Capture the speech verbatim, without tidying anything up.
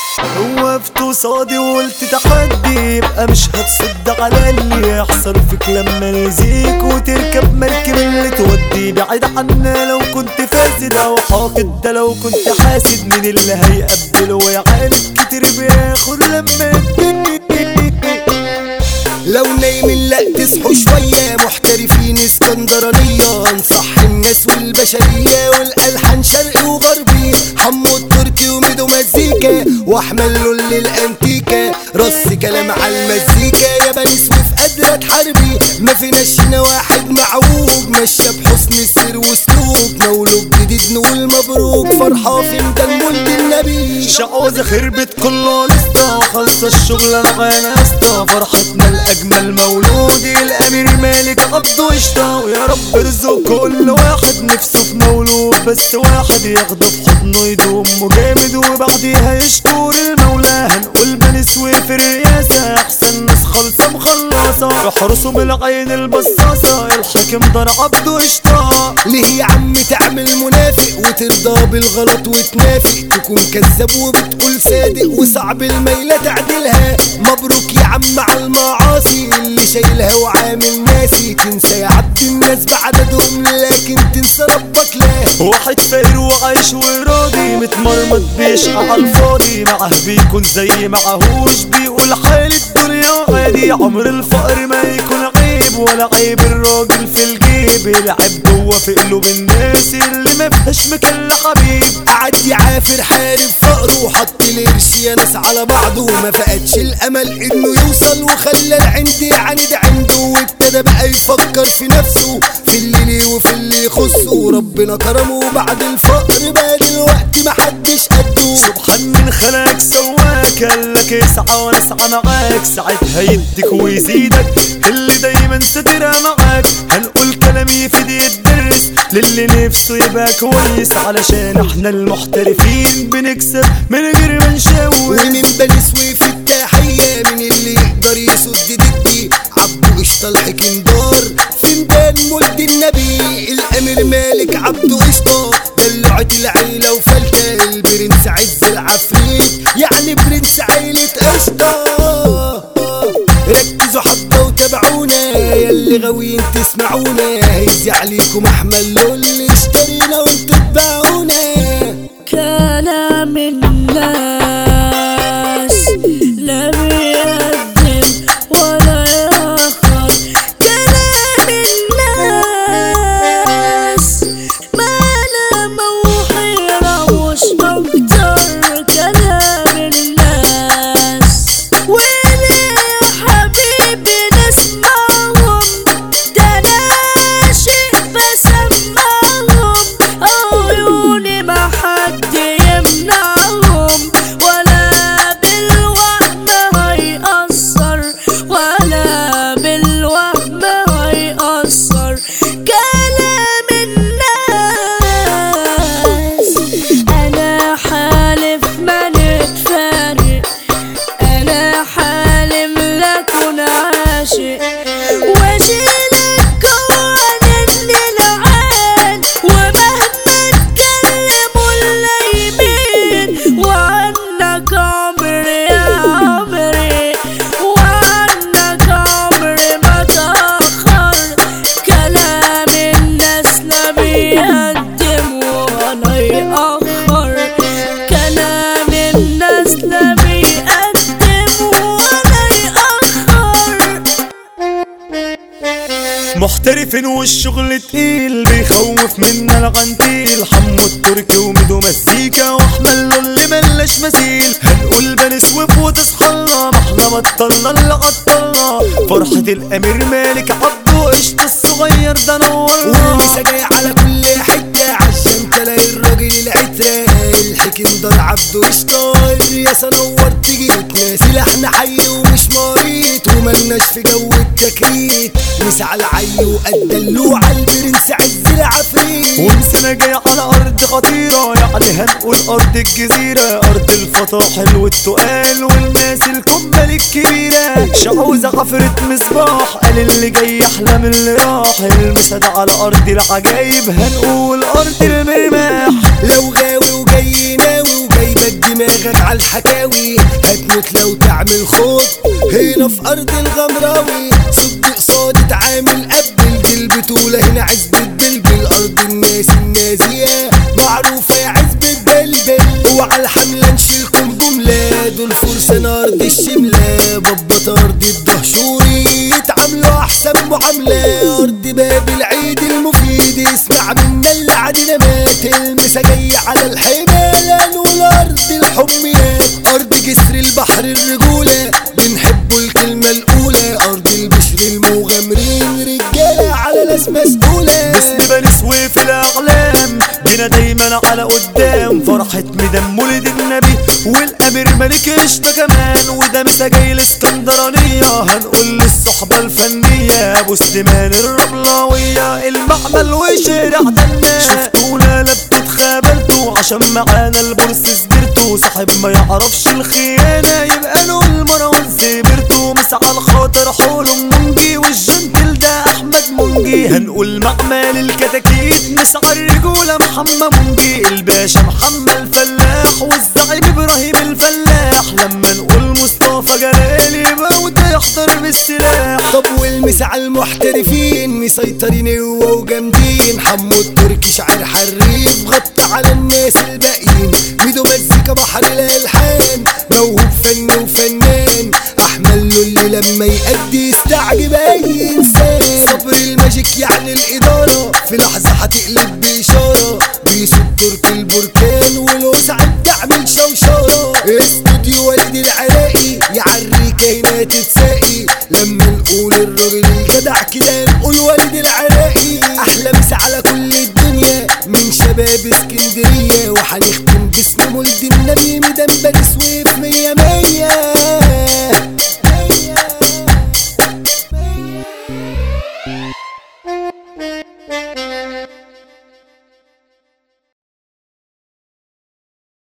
وقفت قصادي وقلت تحدي يبقى مش هتصد على اللي يحصل فيك لما نزيك وتركب مركب اللي تودي بعيد عنا. لو كنت فاسد او حاقد ده لو كنت حاسد مين اللي هيقبل ويعاند كتير بياخد لما لو نايمين لا تصحوا شوية محترفين اسكندرانية انصح الناس والبشرية والألحان شرقي وغربي حمو التركي وميدو مزيكا واحمل لول الانتيكا رص كلام على المزيكا يا بني سويف قادرة تحاربي ما فيناش هنا واحد معوج ماشية بحسن السير وسلوك مولود جديد نقول مبروك فرحة في ميدان مولد النبي شعوذة خربت كله لسه وخلص الشغل معانا اسطى فرحتنا الأجمل مولود الأمير مالك عبده قشطة ويا رب ارزق كل واحد نفسه في مولود بس واحد ياخده في حضنه يدوم جامد وبعديها يشكر المولى. هنقول بني سويف الرئاسة أحسن ناس خالصة مخلصة بحرسه بالعين البصاصة الحاكم دار عبده قشطة. ليه يا عم تعمل منافق وترضى بالغلط وتنافق تكون كذاب وبتقول صادق وصعب الميلة تعدلها. مبروك يا عم على المعاصي اللي شايلها وعامل ناسي تنسى يا عبد الناس بعددهم لكن تنسى ربك لا. واحد فقير وعايش وراضي متمرمط بيشقى على الفاضي معاه بيكون زي معهوش بيقول حال الدنيا عادي. عمر الفقر ما يكون عيب ولا عيب الراجل في الجيب العيب جوه في قلوب الناس اللي ما فيهاش مكان لحبيب. قعد يعافر حارب فقره وحط القرش يا ناس على بعضه ما فقدش الامل انه يوصل وخلى العند يعاند عنده وابتدى بقى يفكر في نفسه في اللي ليه وفي اللي يخصه. ربنا كرمه بعد الفقر بقى دلوقتي محدش قده. سبحان من خلقك سواك قالك اسعى وانا اسعى معاك ساعتها يديك ويزيدك اللي دايما سترها معاك. هنقول كلام يفيد يدرس للي نفسه يبقى كويس علشان احنا المحترفين بنكسب من غير ما نشوش. ومن بني سويف التحية من اللي يقدر يسد ضدي عبده قشطة الحكم دار في ميدان مولد النبي الامير مالك عبده قشطة دلعة العيلة وفلتة البرنس عز العفريت يعني برنس عيلة قشطة. ركزوا حبة وتابعونا ياللي غاويين تسمعونا هيزي عليكم احمل لول اشترينا وانتوا تباعونا. كلام الناس لا بيقدم ولا يأخر كلام الناس ما لا موحيرة مش مكتر كلام الناس. وليه يا حبيبي نسمعهم ده انا شيء بسمعهم عيوني ما حد يمنعهم ولا بالوهم هيأثر ولا بالوهم هيأثر كلام الناس. أنا حالف ما نتفارق أنا حالم لكن عاشق واشيلك قوانين العين ومهما اتكلموا اللايمين وعنك عمري يا عمري وعنك عمري ما تأخر. كلام الناس لا بيقدم ولا يأخر كلام الناس لا بيقدم ولا يأخر. محترفين والشغل تقيل بيخوف منا العنتيل حمو التركي وميدو مزيكا واحمل له اللي ملاش مثيل. هنقول بني سويف وتصحلنا ما احنا بطلنا اللي عطلنا فرحة الامير مالك عبده قشطة الصغير ده نورنا. ولسه جاي على كل حتة عشان تلاقي الراجل العترة الحكم دار عبده قشطة الرياسة نورت جيتنا سلاحنا حي ومش مريض وملناش في جو التكريت مسعى العي وقد اللوعة البرنس عز العفريت. ومسنا جاي على ارض خطيرة يعني هنقول ارض الجزيرة ارض الفطاحل والتقال والناس الكبل الكبيرة. شعوذة عفرة مصباح قال اللي جاي احلى من اللي راح المسد على ارض العجايب هنقول ارض المرماح. لو غاوي وجاي ناوي وجايبك دماغك على الحكاوي هتموت لو تعمل خوض هنا في ارض الغمراوي صد قصاد اتعامل قبل دي البطولة هنا عزبة بلبل ارض الناس النازية معروفة عزبة بلبل وعلى الحملة نشيلكم جملة دول فرسان ارض الشملة ببط ارض الدهشوري يتعاملوا احسن معاملة ارض باب العيد المفيد اسمع منا اللي عدنا مات المسا جاي على الحمالة نقول ارض الحميات ارض جسر البحر الرجولة بنحبوا الكلمة الاولى ارض البشر المغامرين رجالة على ناس مسؤولة باسم بني سويف الاعلام بينا دايما على قدام فرحة مدام ولد النبي والامير ملك قشطة كمان وده مسا جاي الاسكندرانية هنقول للصحبة الفنية ابو سليمان الرملاوية المعمل وشارع دنا شفتونا لا بتتخابلتوا عشان معانا البورس سبرتوا صاحب ما يعرفش الخيانة يبقى له المروان سبرتوا مسعى الخاطر حولهم منجي والجنتل ده احمد منجي هنقول معمل الكتاكيت مسعى الرجولة محمد منجي الباشا محمد الفلاح والزعيم ابراهيم الفلاح لما نقول مصطفى جلال يبقى وده يحضر بالسلاح طب والمسا المحترفين مسيطرين هو وجامدين حمو التركي شاعر حريف غطى على الناس الباقيين ميدو مزيكا بحر الالحان موهوب فن وفنان احمل له اللي لما يأدي يستعجب اي انسان صبر الماجيك يعني الاداره في لحظه هتقلب باشاره بيسوق تركي البركان والوسعه تعمل شوشره استوديو وليد العراقي يعري كاينات تتساقي لما نقول الراجل الجدع كده نقول وليد العراقي احلى مسا على كل الدنيا من شباب اسكندريه وهنختم باسم ولد النبي ميدان بني سويف